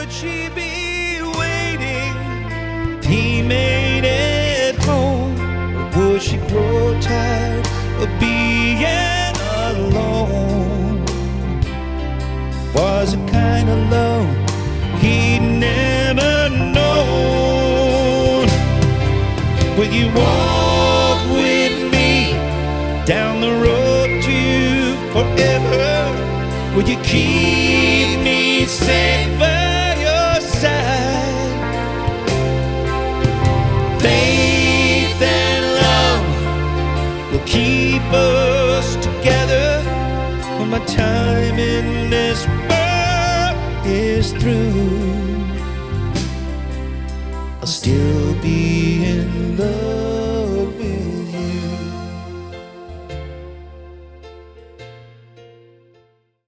would she be waiting? He made it home. Or would she grow tired of being alone? Was it kind of love he'd never known? Will you walk with me down the road to forever? Will you keep me safe by your side? Faith and love will keep us together when my time in this world is through. I'll still be in love.